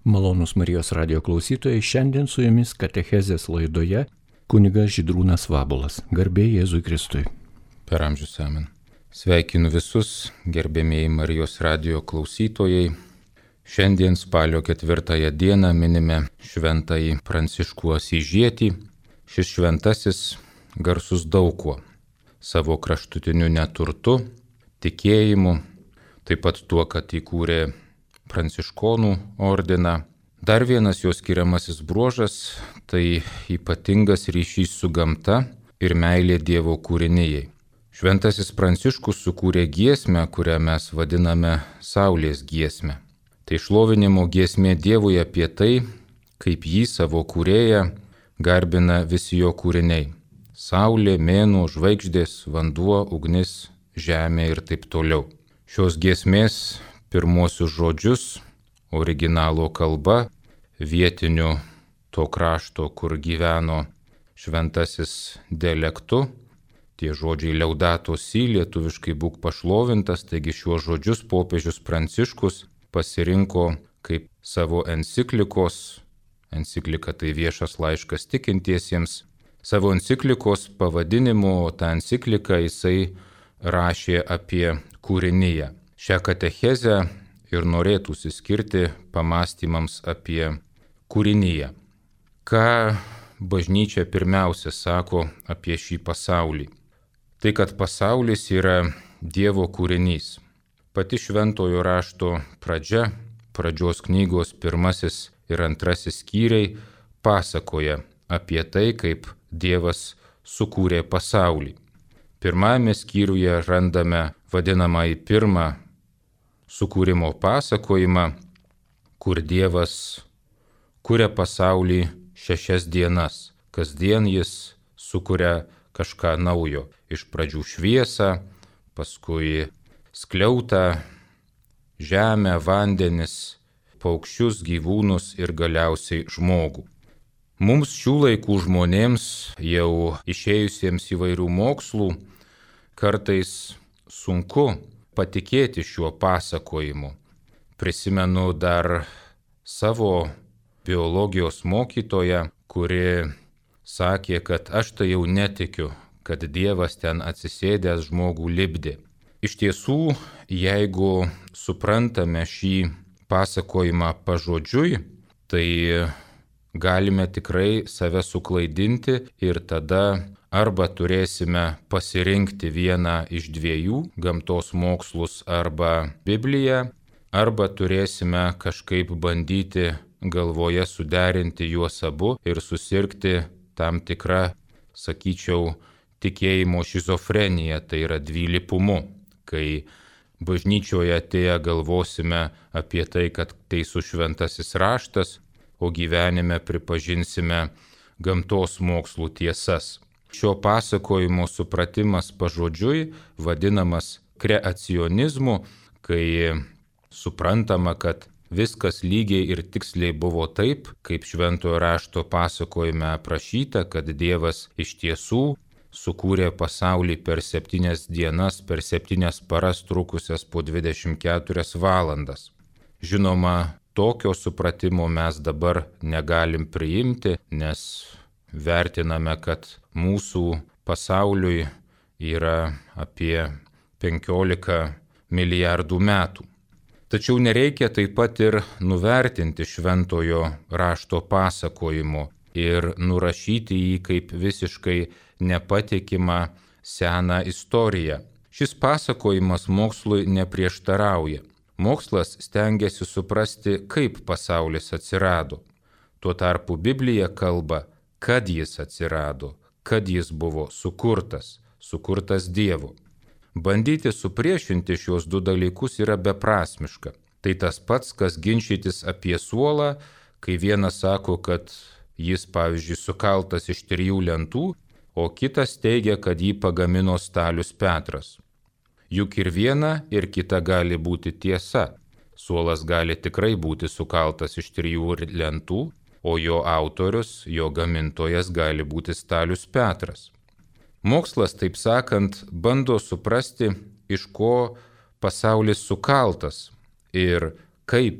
Malonūs Marijos radijo klausytojai, šiandien su jumis katechezės laidoje kunigas Žydrūnas Vabuolas. Garbė Jėzui Kristui. Per amžius amen. Sveikinu visus gerbėmieji Marijos radijo klausytojai. Šiandien spalio 4 dieną minime šventąjį Pranciškų Asyžietį. Šis šventasis garsus daug kuo. Savo kraštutiniu neturtu, tikėjimu, taip pat tuo, kad įkūrė Pranciškonų ordiną. Dar vienas jo skiriamasis bruožas – tai ypatingas ryšys su gamta ir meilė Dievo kūrinijai. Šventasis Pranciškus sukūrė giesmę, kurią mes vadiname Saulės giesmę. Tai šlovinimo giesmė Dievui apie tai, kaip jį savo kūrėją garbina visi jo kūriniai. Saulė, mėnuo, žvaigždės, vanduo, ugnis, žemė ir taip toliau. Šios giesmės pirmosius žodžius, originalo kalba, vietiniu to krašto, kur gyveno šventasis dialektu. Tie žodžiai Laudato Si, lietuviškai būk pašlovintas, taigi šiuos žodžius popiežius Pranciškus pasirinko kaip savo enciklikos, enciklika tai viešas laiškas tikintiesiems, savo enciklikos pavadinimu, tą encikliką jisai rašė apie kūriniją. Šią katechezę ir norėtųsi skirti pamastymams apie kūriniją. Ką bažnyčia pirmiausia sako apie šį pasaulį? Tai, kad pasaulis yra Dievo kūrinys. Pati šventojo rašto pradžia, pradžios knygos 1 ir 2 skyriai pasakoja apie tai, kaip Dievas sukūrė pasaulį. Pirmame skyriuje randame vadinamąjį pirmą sukūrimo pasakojimą, kur Dievas kuria pasaulį 6 dienas. Kasdien jis sukuria kažką naujo. Iš pradžių šviesą, paskui skliautą, žemę, vandenis, paukščius, gyvūnus ir galiausiai žmogų. Mums šių laikų žmonėms, jau išėjusiems įvairių mokslų, kartais sunku patikėti šiuo pasakojimu. Prisimenu dar savo biologijos mokytoją, kuri sakė, kad aš tai jau netikiu, kad Dievas ten atsisėdęs žmogų lipdė. Iš tiesų, jeigu suprantame šį pasakojimą pažodžiui, tai galime tikrai save suklaidinti ir tada arba turėsime pasirinkti vieną iš dviejų – gamtos mokslus arba Bibliją, arba turėsime kažkaip bandyti galvoje suderinti juos abu ir susirgti tam tikrą, sakyčiau, tikėjimo šizofreniją, tai yra dvilypumu, kai bažnyčioje atėję galvosime apie tai, kad teisus šventasis raštas, o gyvenime pripažinsime gamtos mokslų tiesas. Šio pasakojimo supratimas pažodžiui vadinamas kreacionizmu, kai suprantama, kad viskas lygiai ir tiksliai buvo taip, kaip šventojo rašto pasakojime aprašyta, kad Dievas iš tiesų sukūrė pasaulį per 7 dienas, per 7 paras trukusias po 24 valandas. Žinoma, tokio supratimo mes dabar negalim priimti, nes vertiname, kad mūsų pasauliui yra apie 15 milijardų metų. Tačiau nereikia taip pat ir nuvertinti šventojo rašto pasakojimo ir nurašyti jį kaip visiškai nepatikimą seną istoriją. Šis pasakojimas mokslui neprieštarauja. Mokslas stengiasi suprasti, kaip pasaulis atsirado. Tuo tarpu Biblija kalba, kad jis atsirado, kad jis buvo sukurtas Dievo. Bandyti supriešinti šios du dalykus yra beprasmiška. Tai tas pats, kas ginčytis apie suolą, kai vienas sako, kad jis, pavyzdžiui, sukaltas iš 3 lentų, o kitas teigia, kad jį pagamino Stalius Petras. Juk ir viena, ir kita gali būti tiesa. Suolas gali tikrai būti sukaltas iš 3 lentų, o jo autorius, jo gamintojas gali būti Stalius Petras. Mokslas, taip sakant, bando suprasti, iš ko pasaulis sukaltas ir kaip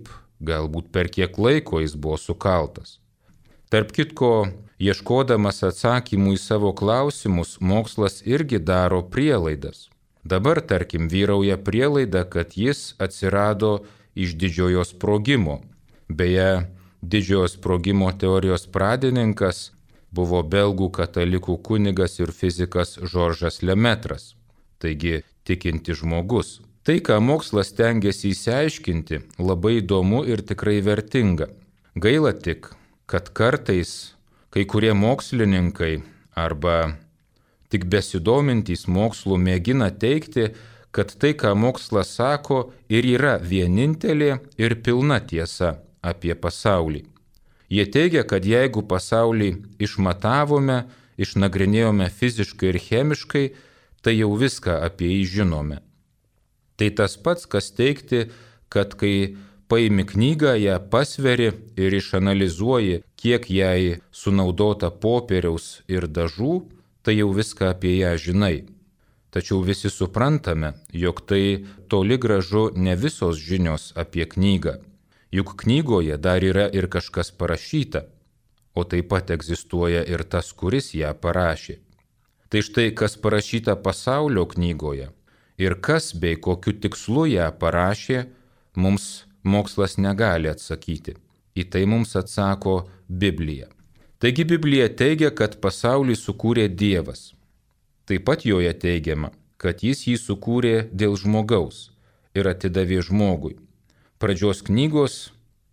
galbūt per kiek laiko jis buvo sukaltas. Tarp kitko, ieškodamas atsakymų į savo klausimus, mokslas irgi daro prielaidas. Dabar, tarkim, vyrauja prielaida, kad jis atsirado iš didžiojo sprogimo. Beje, didžiojo sprogimo teorijos pradininkas buvo belgų katalikų kunigas ir fizikas Žoržas Lemetras, taigi tikinti žmogus. Tai, ką mokslas stengiasi įsiaiškinti, labai įdomu ir tikrai vertinga. Gaila tik, kad kartais kai kurie mokslininkai arba tik besidomintys mokslu mėgina teikti, kad tai, ką mokslas sako, ir yra vienintelė ir pilna tiesa apie pasaulį. Jie teigia, kad jeigu pasaulį išmatavome, išnagrinėjome fiziškai ir chemiškai, tai jau viską apie jį žinome. Tai tas pats, kas teigti, kad kai paimi knygą, ją pasveri ir išanalizuoji, kiek jai sunaudota popieriaus ir dažų, tai jau viską apie ją žinai. Tačiau visi suprantame, jog tai toli gražu ne visos žinios apie knygą. Juk knygoje dar yra ir kažkas parašyta, o taip pat egzistuoja ir tas, kuris ją parašė. Tai štai, kas parašyta pasaulio knygoje ir kas bei kokiu tikslu ją parašė, mums mokslas negali atsakyti. Į tai mums atsako Biblija. Taigi Biblija teigia, kad pasaulį sukūrė Dievas. Taip pat joje teigiama, kad jis jį sukūrė dėl žmogaus ir atidavė žmogui. Pradžios knygos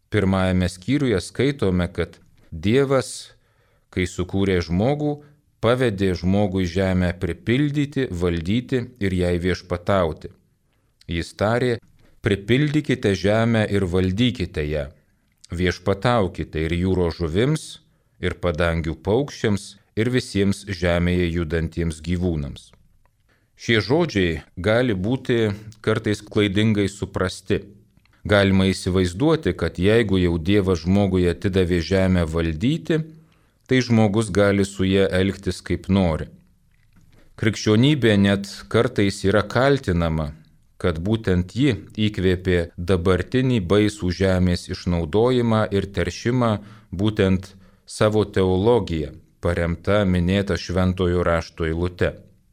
1 skyriuje skaitome, kad Dievas, kai sukūrė žmogų, pavedė žmogui žemę pripildyti, valdyti ir jai viešpatauti. Jis tarė: pripildykite žemę ir valdykite ją, viešpataukite ir jūros žuvims, ir padangių paukščiams, ir visiems žemėje judantiems gyvūnams. Šie žodžiai gali būti kartais klaidingai suprasti. Galima įsivaizduoti, kad jeigu jau Dievas žmogui atidavė žemę valdyti, tai žmogus gali su ja elgtis kaip nori. Krikščionybė net kartais yra kaltinama, kad būtent ji įkvėpė dabartinį baisų žemės išnaudojimą ir teršimą būtent savo teologiją, paremta minėta šventojo rašto eilute.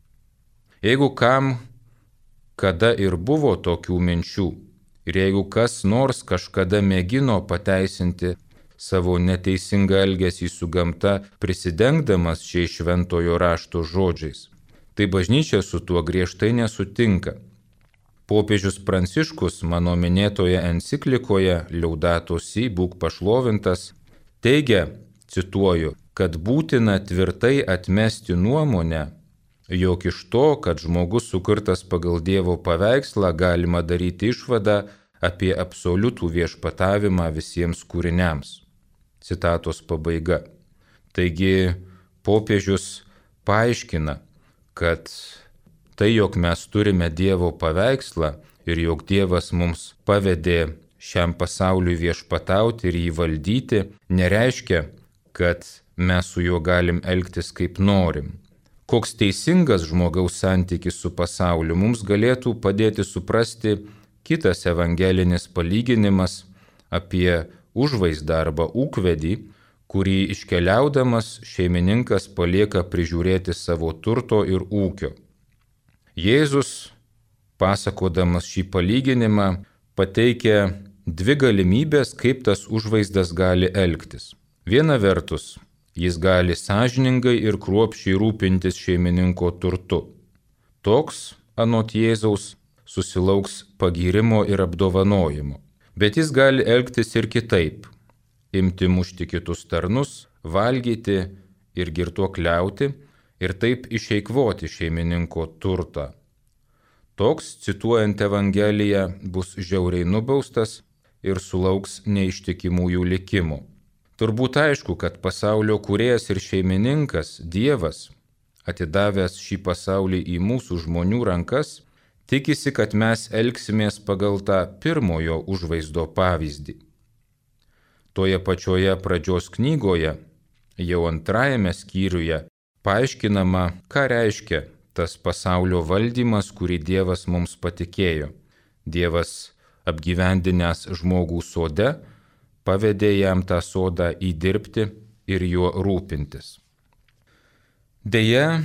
Jeigu kam kada ir buvo tokių minčių, ir jeigu kas nors kažkada mėgino pateisinti savo neteisingą elgesį su gamta, prisidengdamas šiais šventojo rašto žodžiais, tai bažnyčia su tuo griežtai nesutinka. Popiežius Pranciškus mano minėtoje enciklikoje Laudato Si, būk pašlovintas, teigia, cituoju, kad būtina tvirtai atmesti nuomonę, jog iš to, kad žmogus sukurtas pagal Dievo paveikslą, galima daryti išvadą apie absoliutų viešpatavimą visiems kūriniams. Citatos pabaiga. Taigi popiežius paaiškina, kad tai, jog mes turime Dievo paveikslą ir jog Dievas mums pavedė šiam pasauliui viešpatauti ir jį valdyti, nereiškia, kad mes su juo galim elgtis kaip norim. Koks teisingas žmogaus santykis su pasauliu mums galėtų padėti suprasti kitas evangelinis palyginimas apie užvaizdą arba ūkvedį, kurį iškeliaudamas šeimininkas palieka prižiūrėti savo turto ir ūkio. Jėzus, pasakodamas šį palyginimą, pateikia dvi galimybės, kaip tas užvaizdas gali elgtis. Viena vertus, jis gali sąžiningai ir kruopščiai rūpintis šeimininko turtu. Toks, anot Jėzaus, susilauks pagyrimo ir apdovanojimo. Bet jis gali elgtis ir kitaip – imti mušti kitus tarnus, valgyti ir girtuokliauti ir taip išeikvoti šeimininko turtą. Toks, cituojant Evangeliją, bus žiauriai nubaustas ir sulauks neištikimųjų likimų. Turbūt aišku, kad pasaulio kūrėjas ir šeimininkas, Dievas, atidavęs šį pasaulį į mūsų žmonių rankas, tikisi, kad mes elgsimės pagal tą pirmojo užvaizdo pavyzdį. Toje pačioje pradžios knygoje, jau 2 skyriuje, paaiškinama, ką reiškia tas pasaulio valdymas, kurį Dievas mums patikėjo. Dievas, apgyvendinęs žmogų sode, pavedė jam tą sodą įdirbti ir juo rūpintis. Deja,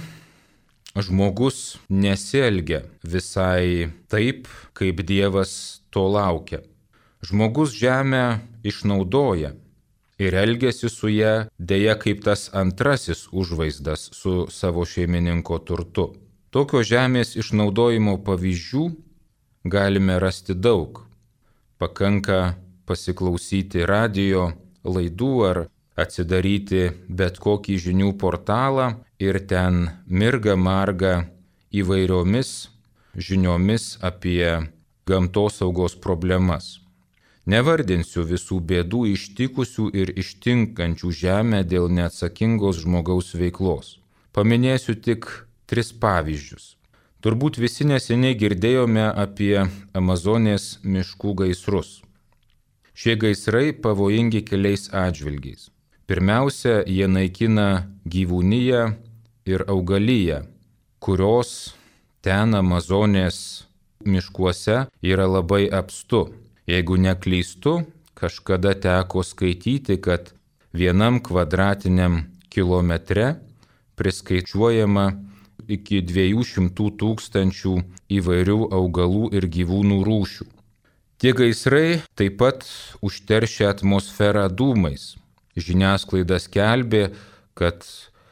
žmogus nesielgia visai taip, kaip Dievas to laukia. Žmogus žemę išnaudoja ir elgiasi su ja deja kaip tas antrasis užvaizdas su savo šeimininko turtu. Tokio žemės išnaudojimo pavyzdžių galime rasti daug. Pakanka pasiklausyti radio laidų ar atsidaryti bet kokį žinių portalą ir ten mirga marga įvairiomis žiniomis apie gamtosaugos problemas. Nevardinsiu visų bėdų ištikusių ir ištinkančių žemę dėl neatsakingos žmogaus veiklos. Paminėsiu tik 3 pavyzdžius. Turbūt visi neseniai girdėjome apie Amazonės miškų gaisrus. Šie gaisrai pavojingi keliais atžvilgiais. Pirmiausia, jie naikina gyvūniją ir augaliją, kurios ten Amazonės miškuose yra labai apstu. Jeigu neklystu, kažkada teko skaityti, kad 1 kvadratiniam kilometre priskaičiuojama iki 200 000 įvairių augalų ir gyvūnų rūšių. Tie gaisrai taip pat užteršia atmosferą dūmais. Žiniasklaida skelbė, kad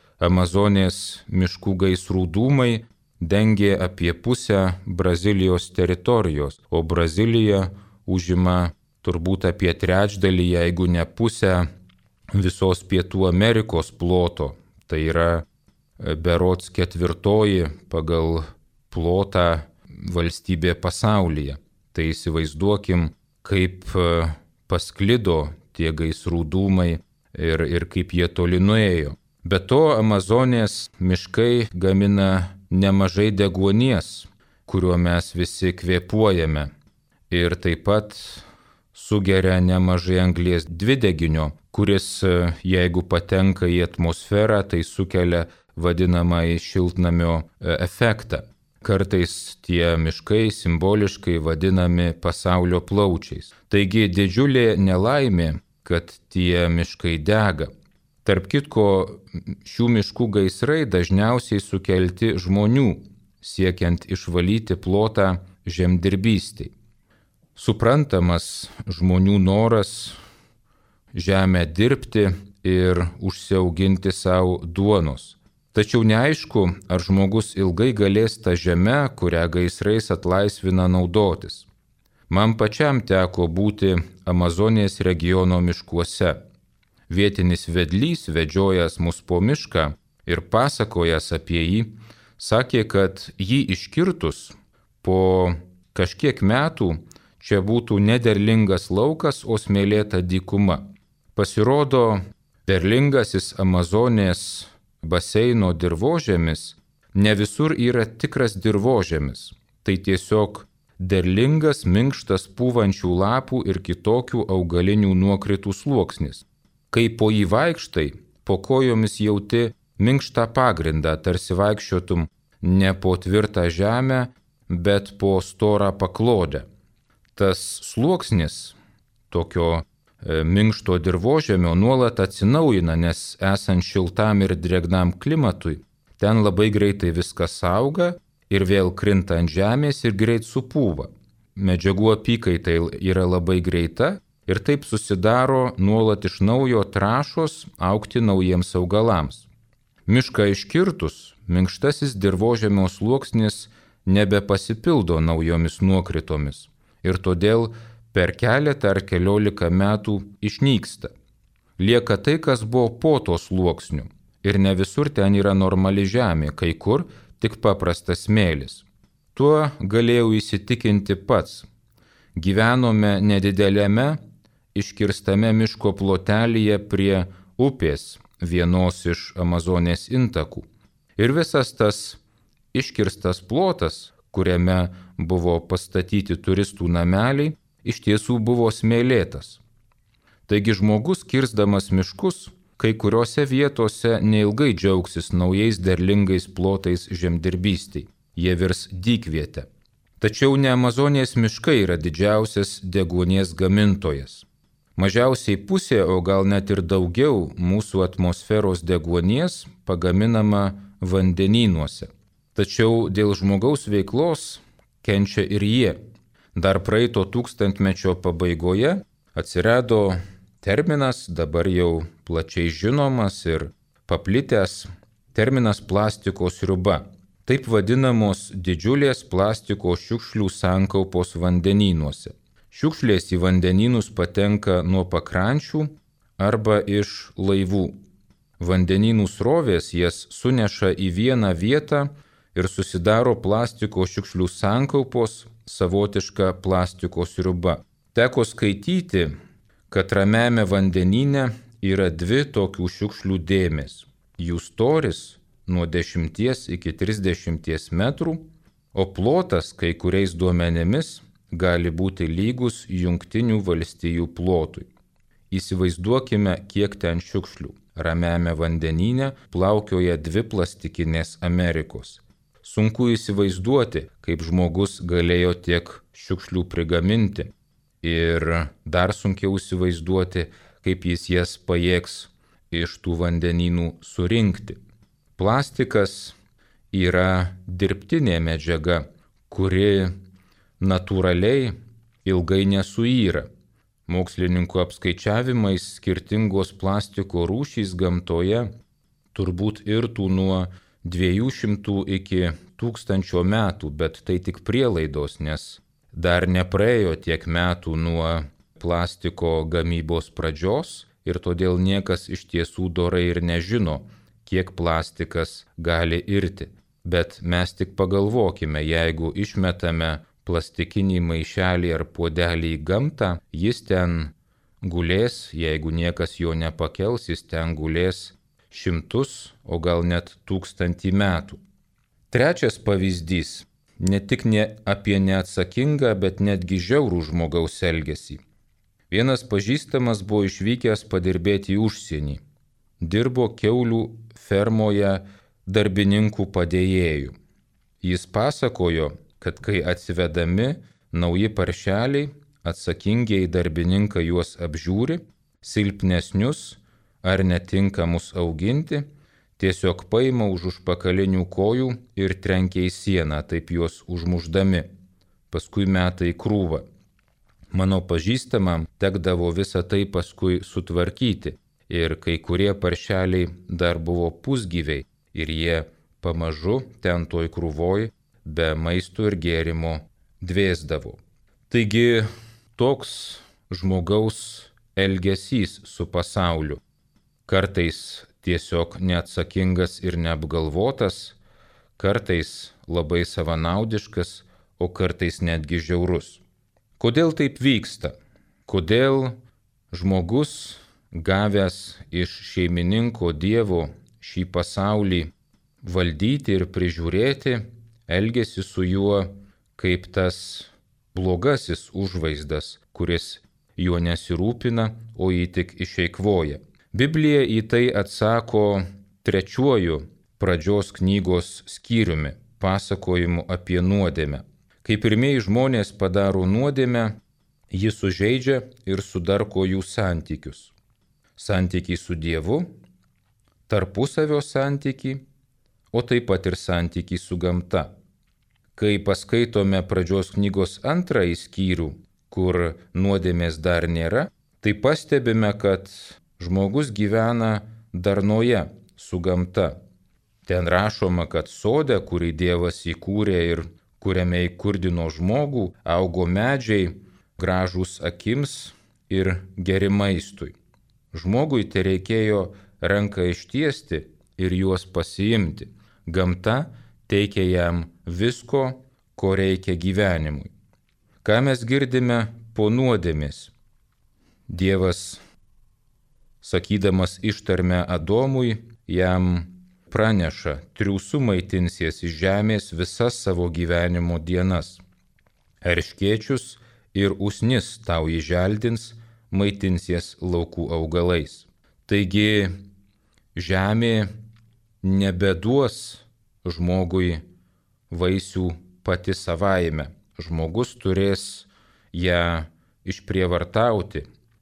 Amazonės miškų gaisrų dūmai dengė apie pusę Brazilijos teritorijos, o Brazilija užima turbūt apie 1/3, jeigu ne pusę visos Pietų Amerikos ploto. Tai yra berods 4. pagal plotą valstybė pasaulyje. Tai įsivaizduokim, kaip pasklido tie gaisrų dūmai ir kaip jie toli nuėjo. Be to, Amazonės miškai gamina nemažai deguonies, kuriuo mes visi kvėpuojame. Ir taip pat sugeria nemažai anglies dvideginio, kuris, jeigu patenka į atmosferą, tai sukelia vadinamąjį šiltnamio efektą. Kartais tie miškai simboliškai vadinami pasaulio plaučiais. Taigi didžiulė nelaimė, kad tie miškai dega. Tarp kitko, šių miškų gaisrai dažniausiai sukelti žmonių, siekiant išvalyti plotą žemdirbystei. Suprantamas žmonių noras žemę dirbti ir užsiauginti savo duonos. Tačiau neaišku, ar žmogus ilgai galės tą žemę, kurią gaisrais atlaisvina, naudotis. Man pačiam teko būti Amazonės regiono miškuose. Vietinis vedlys, vedžiojęs mus po mišką ir pasakojęs apie jį, sakė, kad jį iškirtus po kažkiek metų čia būtų nederlingas laukas, o smėlėta dykuma. Pasirodo, derlingasis Amazonės baseino dirvožemis ne visur yra tikras dirvožemis. Tai tiesiog derlingas, minkštas pūvančių lapų ir kitokių augalinių nuokritų sluoksnis. Kai po jį vaikštai, po kojomis jauti minkštą pagrindą, tarsi vaikščiotum ne po tvirtą žemę, bet po storą paklodę. Tas sluoksnis tokio minkšto dirvožemio nuolat atsinaujina, nes esant šiltam ir drėgnam klimatui, ten labai greitai viskas auga ir vėl krinta ant žemės ir greit supūva. Medžiagų apykaita yra labai greita ir taip susidaro nuolat iš naujo trąšos augti naujiems augalams. Mišką iškirtus, minkštasis dirvožemio sluoksnis nebepasipildo naujomis nuokritomis ir todėl per keletą ar keliolika metų išnyksta. Lieka tai, kas buvo po to sluoksniu, ir ne visur ten yra normali žemė, kai kur tik paprastas smėlis. Tuo galėjau įsitikinti pats. Gyvenome nedidelėme, iškirstame miško plotelyje prie upės, vienos iš Amazonės intakų. Ir visas tas iškirstas plotas, kuriame buvo pastatyti turistų nameliai, iš tiesų buvo smėlėtas. Taigi žmogus, kirsdamas miškus, kai kuriuose vietose neilgai džiaugsis naujais derlingais plotais žemdirbystei. Jie virs dykviete. Tačiau ne Amazonės miškai yra didžiausias deguonies gamintojas. Mažiausiai pusė, o gal net ir daugiau mūsų atmosferos deguonies pagaminama vandenynuose. Tačiau dėl žmogaus veiklos kenčia ir jie. Dar praeito tūkstantmečio pabaigoje atsirado terminas, dabar jau plačiai žinomas ir paplitęs terminas plastiko sriuba. Taip vadinamos didžiulės plastiko šiukšlių sankaupos vandenynuose. Šiukšlės į vandenynus patenka nuo pakrančių arba iš laivų. Vandenynų srovės jas suneša į vieną vietą ir susidaro plastiko šiukšlių sankaupos, savotiška plastiko sriuba. Teko skaityti, kad Ramiajame vandenyne yra 2 tokių šiukšlių dėmės. Jų storis nuo 10 iki 30 metrų, o plotas kai kuriais duomenimis gali būti lygus Jungtinių valstijų plotui. Įsivaizduokime, kiek ten šiukšlių. Ramiajame vandenyne plaukioja 2 plastikinės Amerikos. Sunku įsivaizduoti, kaip žmogus galėjo tiek šiukšlių prigaminti. Ir dar sunkiau įsivaizduoti, kaip jis jas pajėgs iš tų vandenynų surinkti. Plastikas yra dirbtinė medžiaga, kuri natūraliai ilgai nesuyra. Mokslininkų apskaičiavimais skirtingos plastiko rūšys gamtoje turbūt irtų nuo 200 iki 1000 metų, bet tai tik prielaidos, nes dar nepraėjo tiek metų nuo plastiko gamybos pradžios ir todėl niekas iš tiesų dorai ir nežino, kiek plastikas gali irti. Bet mes tik pagalvokime, jeigu išmetame plastikinį maišelį ar puodelį į gamtą, jis ten gulės, jeigu niekas jo nepakels, jis ten gulės 100, o gal net 1000 metų. Trečias pavyzdys - ne tik apie neatsakingą, bet netgi žiaurų žmogaus elgesį. Vienas pažįstamas buvo išvykęs padirbėti į užsienį. Dirbo kiaulių fermoje darbininkų padėjėjų. Jis pasakojo, kad kai atsivedami nauji paršeliai, atsakingieji darbininkai juos apžiūri, silpnesnius ar netinkamus auginti, tiesiog paima už užpakalinių kojų ir trenkia į sieną, taip juos užmušdami. Paskui meta į krūvą. Mano pažįstamam tekdavo visą tai paskui sutvarkyti ir kai kurie paršeliai dar buvo pusgyviai ir jie pamažu ten toj krūvoj be maisto ir gėrimo dvėsdavo. Taigi toks žmogaus elgesys su pasauliu. Kartais tiesiog neatsakingas ir neapgalvotas, kartais labai savanaudiškas, o kartais netgi žiaurus. Kodėl taip vyksta? Kodėl žmogus, gavęs iš šeimininko Dievo šį pasaulį valdyti ir prižiūrėti, elgiasi su juo kaip tas blogasis užvaizdas, kuris juo nesirūpina, o jį tik išeikvoja. Biblija į tai atsako 3 pradžios knygos skyriumi, pasakojimu apie nuodėmę. Kai pirmieji žmonės padaro nuodėmę, ji sužeidžia ir sudarko jų santykius. Santykiai su Dievu, tarpusavio santykiai, o taip pat ir santykiai su gamta. Kai paskaitome pradžios knygos 2 skyrių, kur nuodėmės dar nėra, tai pastebime, kad žmogus gyvena darnoje su gamta. Ten rašoma, kad sode, kurį Dievas įkūrė ir kuriame įkurdino žmogų, augo medžiai, gražūs akims ir geri maistui. Žmogui tereikėjo ranką ištiesti ir juos pasiimti. Gamta teikia jam visko, ko reikia gyvenimui. Ką mes girdime po nuodėmės? Dievas, sakydamas ištarmę Adomui, jam praneša, triūsu maitinsies iš žemės visas savo gyvenimo dienas. Erškėčius ir usnis tau įželdins, maitinsies laukų augalais. Taigi žemė nebeduos žmogui vaisių pati savaime. Žmogus turės ją išprievartauti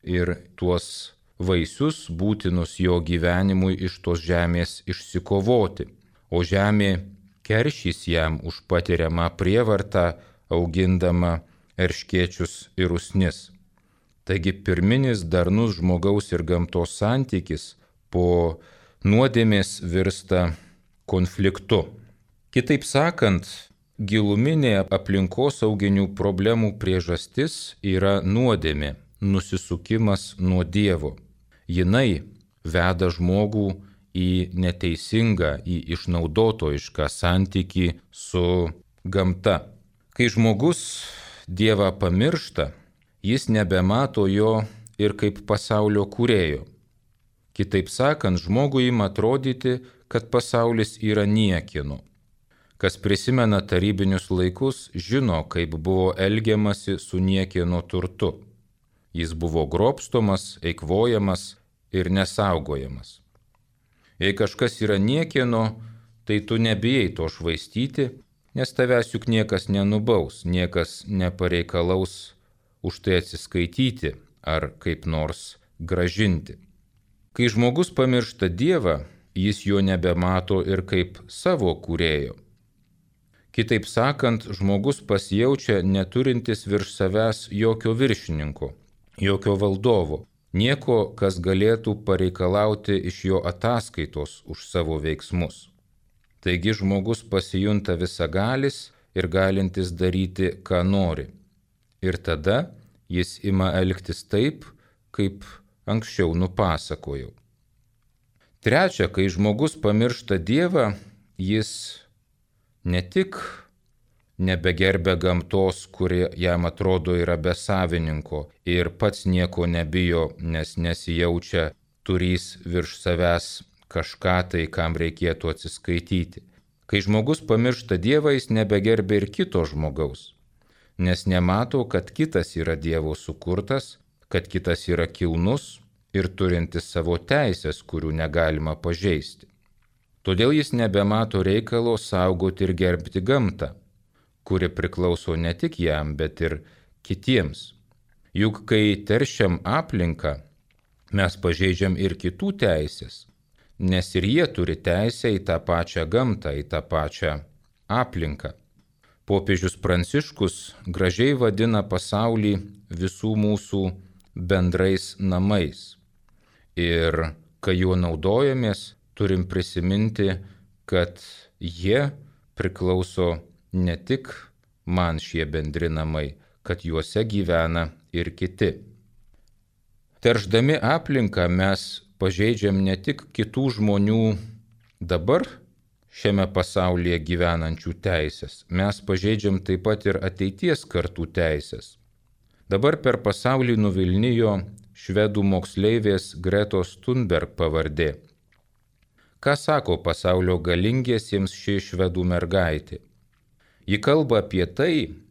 ir tuos vaisius būtinus jo gyvenimui iš tos žemės išsikovoti, o žemė keršys jam už patiriamą prievartą, augindama erškėčius ir usnis. Taigi pirminis darnus žmogaus ir gamtos santykis po nuodėmės virsta konfliktu. Kitaip sakant, giluminė aplinkosauginių problemų priežastis yra nuodėmė, nusisukimas nuo Dievo. Jinai veda žmogų į neteisingą, į išnaudotojišką santykį su gamta. Kai žmogus Dievą pamiršta, jis nebemato jo ir kaip pasaulio kūrėjo. Kitaip sakant, žmogui ima atrodyti, kad pasaulis yra niekieno. Kas prisimena tarybinius laikus, žino, kaip buvo elgiamasi su niekieno turtu. Jis buvo grobstomas, eikvojamas ir nesaugojamas. Jei kažkas yra niekieno, tai tu nebijai to švaistyti, nes tavęs juk niekas nenubaus, niekas nepareikalaus už tai atsiskaityti ar kaip nors gražinti. Kai žmogus pamiršta Dievą, jis jo nebemato ir kaip savo kūrėjo. Kitaip sakant, žmogus pasijaučia neturintis virš savęs jokio viršininko, jokio valdovo, nieko, kas galėtų pareikalauti iš jo ataskaitos už savo veiksmus. Taigi žmogus pasijunta visagalis ir galintis daryti, ką nori. Ir tada jis ima elgtis taip, kaip anksčiau nupasakojau. Trečia, kai žmogus pamiršta Dievą, jis ne tik nebegerbia gamtos, kuri jam atrodo yra be savininko ir pats nieko nebijo, nes nesijaučia turys virš savęs kažką tai, kam reikėtų atsiskaityti. Kai žmogus pamiršta Dievą, jis nebegerbia ir kito žmogaus, nes nemato, kad kitas yra Dievo sukurtas, kad kitas yra kilnus ir turintis savo teisės, kurių negalima pažeisti. Todėl jis nebemato reikalo saugoti ir gerbti gamtą, kuri priklauso ne tik jam, bet ir kitiems. Juk kai teršiam aplinką, mes pažeidžiam ir kitų teisės, nes ir jie turi teisę į tą pačią gamtą, į tą pačią aplinką. Popiežius Pranciškus gražiai vadina pasaulį visų mūsų bendrais namais. Ir kai juo naudojamės, turim prisiminti, kad jie priklauso ne tik man šie bendri namai, kad juose gyvena ir kiti. Teršdami aplinką mes pažeidžiam ne tik kitų žmonių dabar šiame pasaulyje gyvenančių teisės, mes pažeidžiam taip pat ir ateities kartų teisės. Dabar per pasaulį nuvilnijo švedų moksleivės Gretos Thunberg pavardė. Ką sako pasaulio galingiesiems ši švedų mergaitė? Ji kalba apie tai,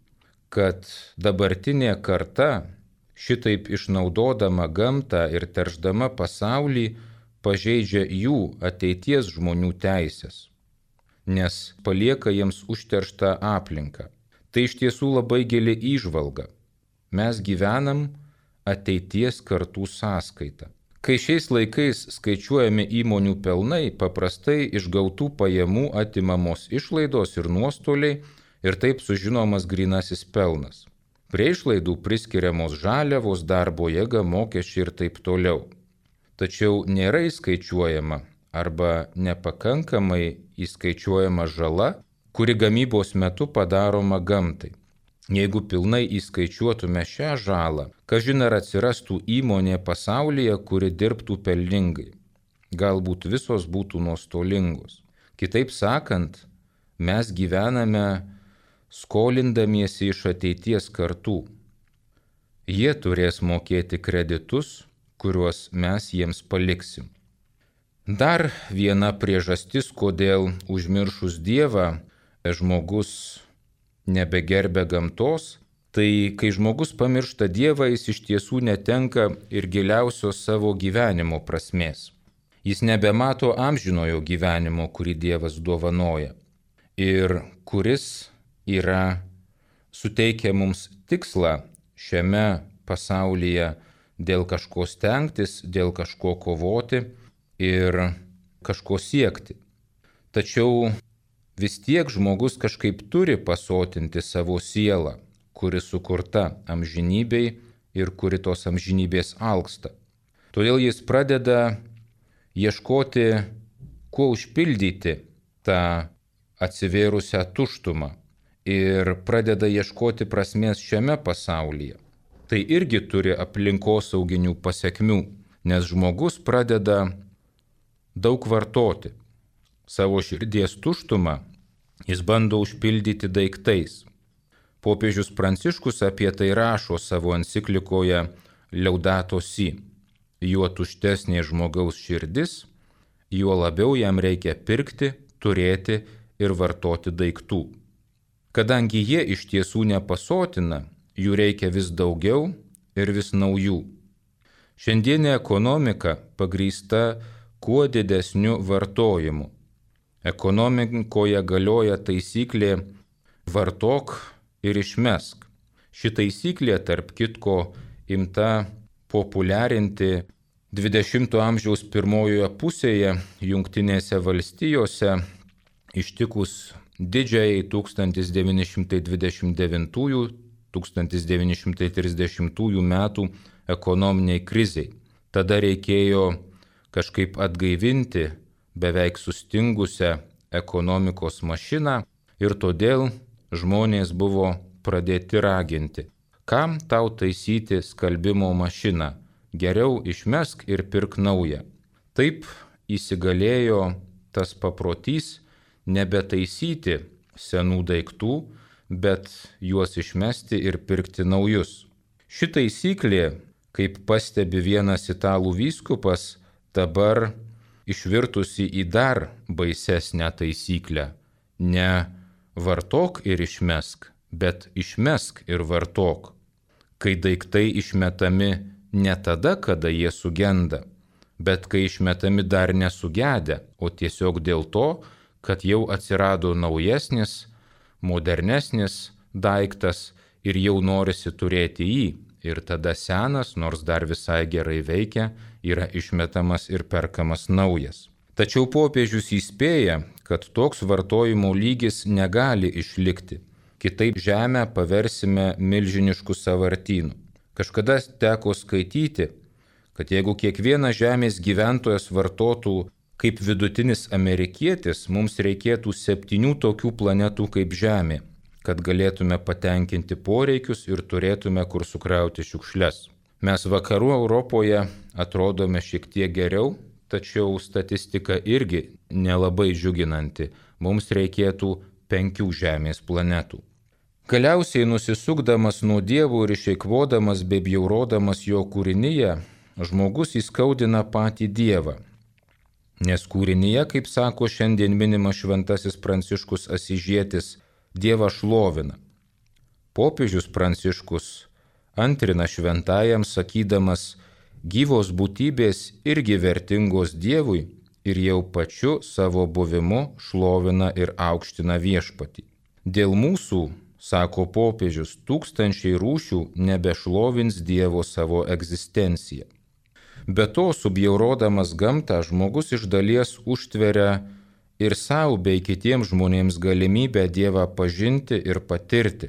kad dabartinė karta, šitaip išnaudodama gamtą ir teršdama pasaulį, pažeidžia jų ateities žmonių teisės, nes palieka jiems užterštą aplinką. Tai iš tiesų labai gili įžvalga. Mes gyvenam ateities kartų sąskaita. Kai šiais laikais skaičiuojami įmonių pelnai, paprastai iš gautų pajamų atimamos išlaidos ir nuostoliai ir taip sužinomas grynasis pelnas. Prie išlaidų priskiriamos žaliavos, darbo jėga, mokesčiai ir taip toliau. Tačiau nėra įskaičiuojama arba nepakankamai įskaičiuojama žala, kuri gamybos metu padaroma gamtai. Jeigu pilnai įskaičiuotume šią žalą, kažin ar atsirastų įmonė pasaulyje, kuri dirbtų pelningai. Galbūt visos būtų nuostolingos. Kitaip sakant, mes gyvename skolindamiesi iš ateities kartų. Jie turės mokėti kreditus, kuriuos mes jiems paliksim. Dar viena priežastis, kodėl užmiršus Dievą žmogus nebegerbia gamtos, tai kai žmogus pamiršta Dievą, jis iš tiesų netenka ir giliausios savo gyvenimo prasmės. Jis nebemato amžinojo gyvenimo, kurį Dievas dovanoja ir kuris suteikia mums tikslą šiame pasaulyje dėl kažko stengtis, dėl kažko kovoti ir kažko siekti. Tačiau vis tiek žmogus kažkaip turi pasotinti savo sielą, kuri sukurta amžinybei ir kuri tos amžinybės alksta. Todėl jis pradeda ieškoti, kuo užpildyti tą atsivėrusią tuštumą ir pradeda ieškoti prasmės šiame pasaulyje. Tai irgi turi aplinkosauginių pasekmių, nes žmogus pradeda daug vartoti. Savo širdies tuštumą jis bando užpildyti daiktais. Popiežius Pranciškus apie tai rašo savo enciklikoje Laudato Si. Juo tuštesnė žmogaus širdis, juo labiau jam reikia pirkti, turėti ir vartoti daiktų. Kadangi jie iš tiesų nepasotina, jų reikia vis daugiau ir vis naujų. Šiandienė ekonomika pagrįsta kuo didesniu vartojimu. Ekonomikoje galioja taisyklė vartok ir išmesk. Ši taisyklė, tarp kitko, imta populiarinti 20 amžiaus pirmojoje pusėje Jungtinėse valstijose ištikus didžiai 1929–1930 metų ekonominiai krizei. Tada reikėjo kažkaip atgaivinti beveik sustingusią ekonomikos mašiną ir todėl žmonės buvo pradėti raginti. Kam tau taisyti skalbimo mašiną? Geriau išmesk ir pirk naują. Taip įsigalėjo tas paprotys nebetaisyti senų daiktų, bet juos išmesti ir pirkti naujus. Ši taisyklė, kaip pastebi vienas italų vyskupas, dabar išvirtusi į dar baisesnę taisyklę. Ne vartok ir išmesk, bet išmesk ir vartok. Kai daiktai išmetami ne tada, kada jie sugenda, bet kai išmetami dar nesugedę, o tiesiog dėl to, kad jau atsirado naujesnis, modernesnis daiktas ir jau norisi turėti jį. Ir tada senas, nors dar visai gerai veikia, yra išmetamas ir perkamas naujas. Tačiau popiežius įspėja, kad toks vartojimo lygis negali išlikti. Kitaip žemę paversime milžinišku sąvartynu. Kažkada teko skaityti, kad jeigu kiekvienas žemės gyventojas vartotų kaip vidutinis amerikietis, mums reikėtų 7 tokių planetų kaip Žemė, kad galėtume patenkinti poreikius ir turėtume kur sukrauti šiukšles. Mes vakarų Europoje atrodome šiek tiek geriau, tačiau statistika irgi nelabai džiuginanti. Mums reikėtų 5 Žemės planetų. Galiausiai nusisukdamas nuo Dievo ir išeikvodamas bei bjaurodamas jo kūrinyje, žmogus įskaudina patį Dievą. Nes kūrinyje, kaip sako šiandien minimas šventasis Pranciškus Asyžietis, Dievą šlovina. Popiežius Pranciškus antrina šventajam sakydamas, gyvos būtybės irgi vertingos Dievui ir jau pačiu savo buvimu šlovina ir aukština viešpatį. Dėl mūsų, sako popiežius, 1000 rūšių nebešlovins Dievo savo egzistenciją. Be to, subjaurodamas gamtą, žmogus iš dalies užtveria ir savo bei kitiems žmonėms galimybę Dievą pažinti ir patirti.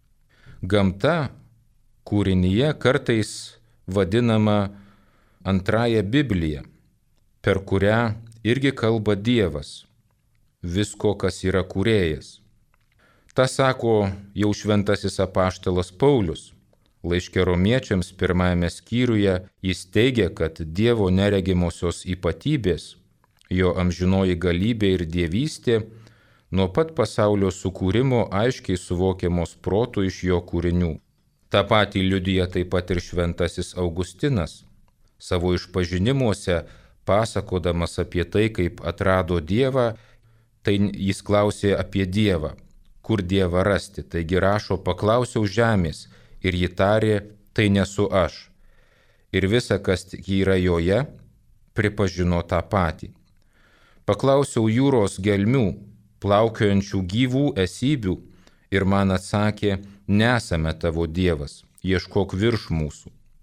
Gamta kūrinyje kartais vadinama antrąją Bibliją, per kurią irgi kalba Dievas, visko, kas yra kūrėjas. Ta sako jau šventasis apaštalas Paulius. Laiške Romiečiams 1 skyriuje jis teigia, kad Dievo neregimosios ypatybės, jo amžinoji galybė ir dievystė, nuo pat pasaulio sukūrimo aiškiai suvokiamos protu iš jo kūrinių. Ta patį liudija taip pat ir šventasis Augustinas. Savo išpažinimuose, pasakodamas apie tai, kaip atrado Dievą, tai jis klausė apie Dievą. Kur Dievą rasti? Taigi rašo, paklausiau žemės ir ji tarė, tai nesu aš. Ir visa, kas tik yra joje, pripažino tą patį. Paklausiau jūros gelmių, plaukiojančių gyvų esybių ir man atsakė, nesame tavo Dievas, ieškok virš mūsų.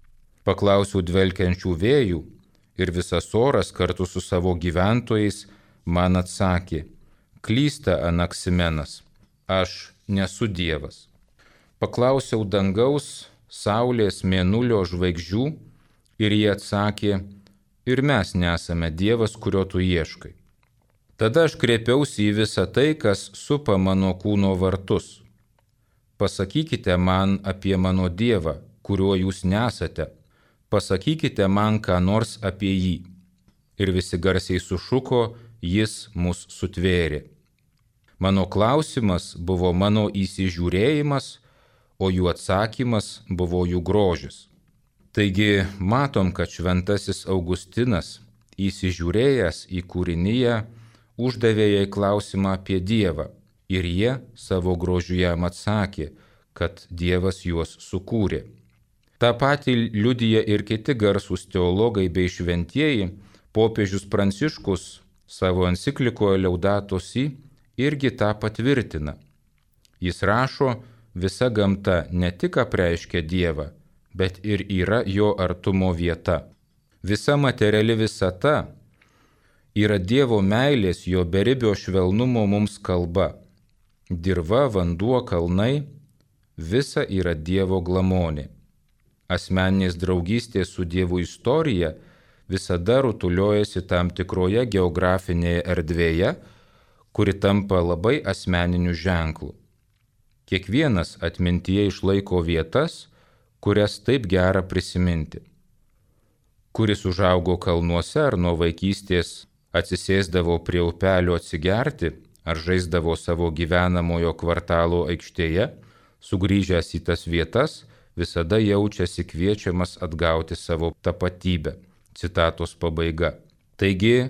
Paklausiau dvelkiančių vėjų ir visas oras kartu su savo gyventojais man atsakė: klysta Anaksimenas, aš nesu Dievas. Paklausiau dangaus, saulės, mėnulio, žvaigždžių ir jie atsakė: ir mes nesame Dievas, kurio tu ieškai. Tada aš kreipiausi į visą tai, kas supa mano kūno vartus. Pasakykite man apie mano Dievą, kuriuo jūs nesate. Pasakykite man ką nors apie jį. Ir visi garsiai sušuko, jis mus sutvėrė. Mano klausimas buvo mano įsižiūrėjimas, o jų atsakymas buvo jų grožis. Taigi matom, kad šventasis Augustinas, įsižiūrėjęs į kūriniją, uždavė jai klausimą apie Dievą ir jie savo grožiu jam atsakė, kad Dievas juos sukūrė. Ta pati liudija ir kiti garsūs teologai bei šventieji. Popiežius Pranciškus savo enciklikoje Laudato Si irgi tą patvirtina. Jis rašo: visa gamta ne tik apreiškia Dievą, bet ir yra jo artumo vieta. Visa materiali visata yra Dievo meilės, jo beribio švelnumo mums kalba. Dirva, vanduo, kalnai – visa yra Dievo glamonė. Asmeninės draugystės su Dievu istorija visada rutuliojasi tam tikroje geografinėje erdvėje, kuri tampa labai asmeniniu ženklu. Kiekvienas atmintyje išlaiko vietas, kurias taip gera prisiminti. Kuris užaugo kalnuose ar nuo vaikystės atsisėsdavo prie upelio atsigerti ar žaisdavo savo gyvenamojo kvartalo aikštėje, sugrįžęs į tas vietas, visada jaučiasi kviečiamas atgauti savo tapatybę. Citatos pabaiga. Taigi,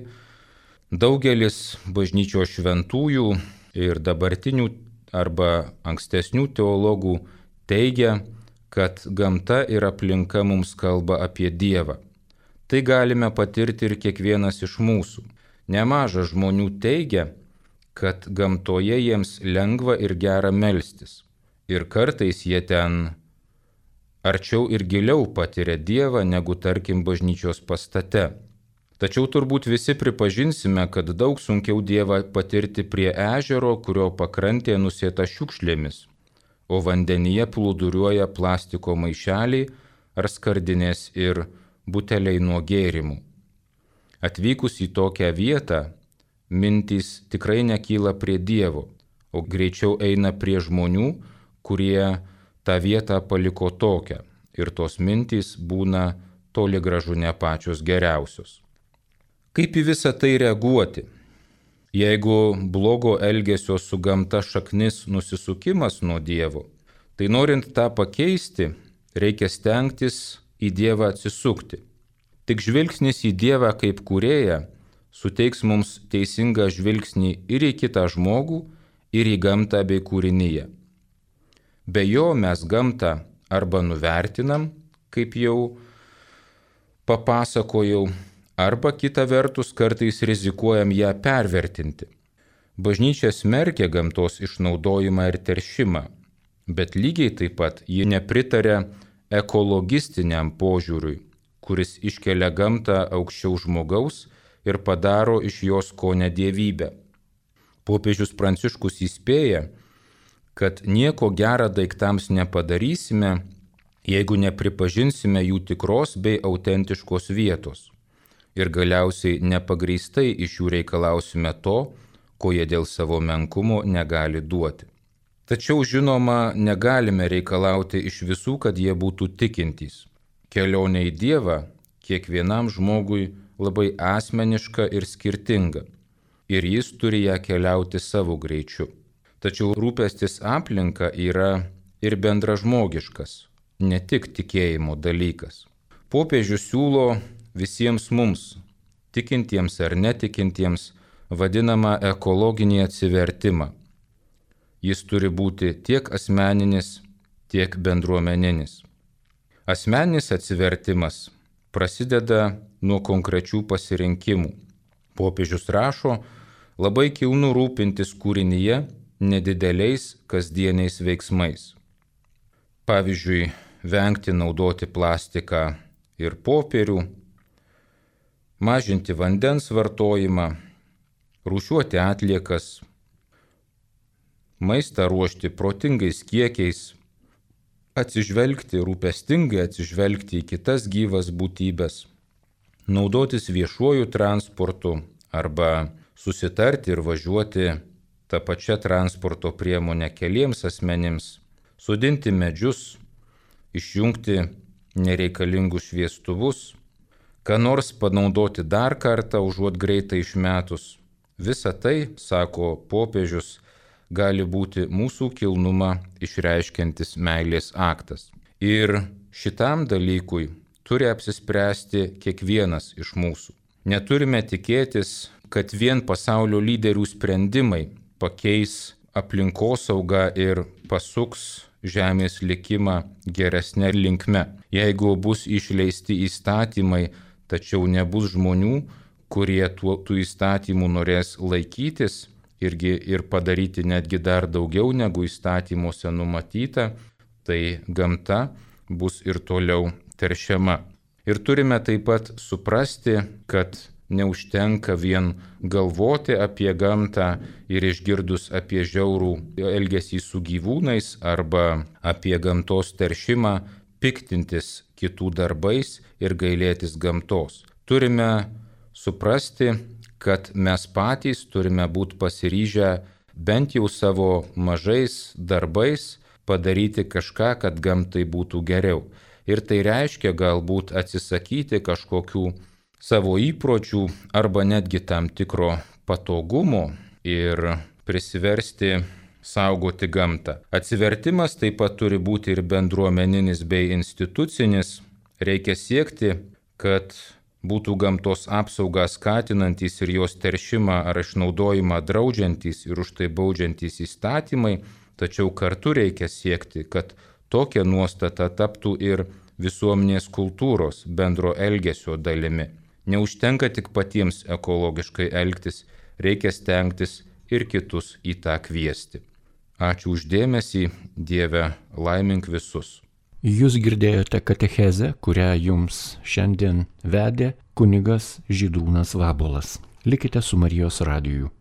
daugelis bažnyčios šventųjų ir dabartinių arba ankstesnių teologų teigia, kad gamta ir aplinka mums kalba apie Dievą. Tai galime patirti ir kiekvienas iš mūsų. Nemaža žmonių teigia, kad gamtoje jiems lengva ir gera melstis. Ir kartais jie ten arčiau ir giliau patiria Dievą negu tarkim bažnyčios pastate. Tačiau turbūt visi pripažinsime, kad daug sunkiau Dievą patirti prie ežero, kurio pakrantė nusėta šiukšlėmis, o vandenyje plūduriuoja plastiko maišeliai ar skardinės ir buteliai nuo gėrimų. Atvykus į tokią vietą, mintys tikrai nekyla prie Dievo, o greičiau eina prie žmonių, kurie tą vietą paliko tokią, ir tos mintys būna toli gražu ne pačios geriausios. Kaip į visą tai reaguoti? Jeigu blogo elgesio su gamta šaknis nusisukimas nuo Dievo, tai norint tą pakeisti, reikia stengtis į Dievą atsisukti. Tik žvilgsnis į Dievą kaip kūrėją suteiks mums teisingą žvilgsnį ir į kitą žmogų, ir į gamtą bei kūriniją. Be jo mes gamtą arba nuvertinam, kaip jau papasakojau, arba kita vertus kartais rizikuojam ją pervertinti. Bažnyčia smerkia gamtos išnaudojimą ir teršimą, bet lygiai taip pat ji nepritaria ekologistiniam požiūriui, kuris iškelia gamtą aukščiau žmogaus ir padaro iš jos kone dievybę. Popiežius Pranciškus įspėja, kad nieko gera daiktams nepadarysime, jeigu nepripažinsime jų tikros bei autentiškos vietos. Ir galiausiai nepagrįstai iš jų reikalausime to, ko jie dėl savo menkumo negali duoti. Tačiau, žinoma, negalime reikalauti iš visų, kad jie būtų tikintys. Kelionė į Dievą kiekvienam žmogui labai asmeniška ir skirtinga, ir jis turi ją keliauti savo greičiu. Tačiau rūpestis aplinka yra ir bendražmogiškas, ne tik tikėjimo dalykas. Popiežius siūlo visiems mums, tikintiems ar netikintiems, vadinamą ekologinį atsivertimą. Jis turi būti tiek asmeninis, tiek bendruomeninis. Asmeninis atsivertimas prasideda nuo konkrečių pasirinkimų. Popiežius rašo, labai kilnu rūpintis kūrinyje nedideliais kasdieniais veiksmais. Pavyzdžiui, vengti naudoti plastiką ir popierių, mažinti vandens vartojimą, rūšiuoti atliekas, maistą ruošti protingais kiekiais, rūpestingai atsižvelgti į kitas gyvas būtybės, naudotis viešuoju transportu arba susitarti ir važiuoti tą pačią transporto priemonę keliems asmenims, sodinti medžius, išjungti nereikalingus šviestuvus, ką nors panaudoti dar kartą užuot greitai išmetus. Visa tai, sako popiežius, gali būti mūsų kilnumą išreiškiantis meilės aktas. Ir šitam dalykui turi apsispręsti kiekvienas iš mūsų. Neturime tikėtis, kad vien pasaulio lyderių sprendimai pakeis aplinkosaugą ir pasuks žemės likimą geresnė linkme. Jeigu bus išleisti įstatymai, tačiau nebus žmonių, kurie tų įstatymų norės laikytis ir padaryti netgi dar daugiau negu įstatymuose numatyta, tai gamta bus ir toliau teršiama. Ir turime taip pat suprasti, kad neužtenka vien galvoti apie gamtą ir išgirdus apie žiaurų elgesį su gyvūnais arba apie gamtos teršimą, piktintis kitų darbais ir gailėtis gamtos. Turime suprasti, kad mes patys turime būti pasiryžę bent jau savo mažais darbais padaryti kažką, kad gamtai būtų geriau. Ir tai reiškia galbūt atsisakyti kažkokių savo įpročių arba netgi tam tikro patogumo ir prisiversti saugoti gamtą. Atsivertimas taip pat turi būti ir bendruomeninis bei institucinis. Reikia siekti, kad būtų gamtos apsaugą skatinantys ir jos teršimą ar išnaudojimą draudžiantys ir už tai baudžiantys įstatymai, tačiau kartu reikia siekti, kad tokia nuostata taptų ir visuomenės kultūros bendro elgesio dalimi. Neužtenka tik patiems ekologiškai elgtis, reikia stengtis ir kitus į tą kviesti. Ačiū uždėmesį, Dieve, laimink visus. Jūs girdėjote katechezę, kurią jums šiandien vedė kunigas Žydrūnas Vabuolas. Likite su Marijos radiju.